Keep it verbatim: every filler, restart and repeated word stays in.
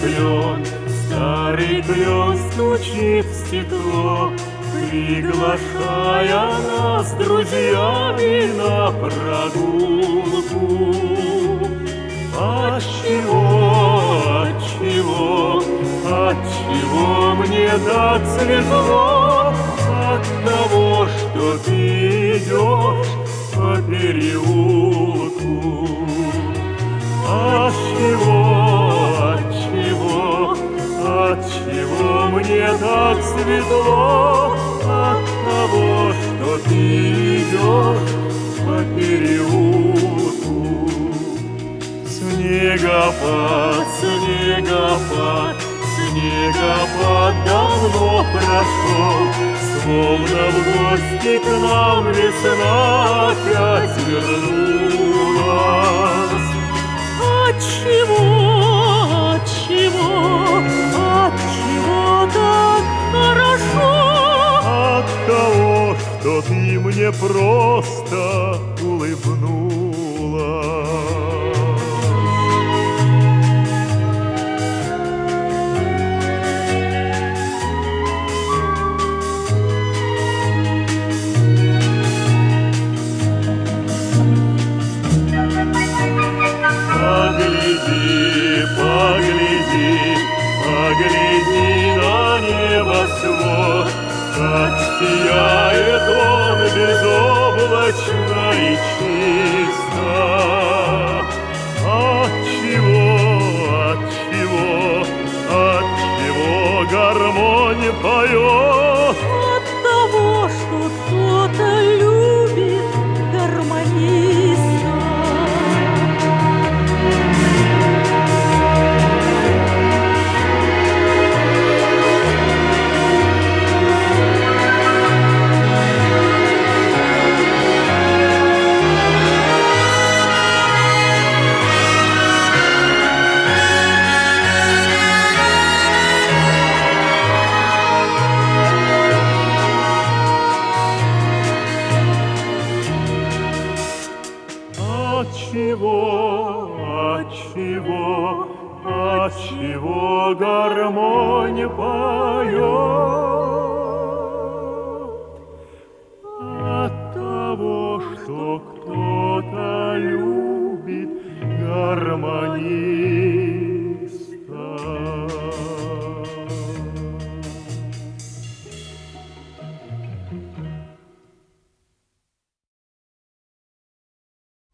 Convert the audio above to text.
клен, старый клен стучит в стекло, приглашая нас с друзьями на прогулку. Отчего, отчего, отчего мне так светло? От того, что ты идешь по переулку. Отчего, отчего, отчего мне так светло? От того, что ты идешь по переулку. Снегопад, снегопад, снегопад давно прошел, словно в гости к нам весна опять вернулась. Отчего, отчего, отчего так хорошо? От того, что ты мне просто улыбнулась. Погляди, погляди, погляди на небосвод, как сияет он безоблачно и чисто.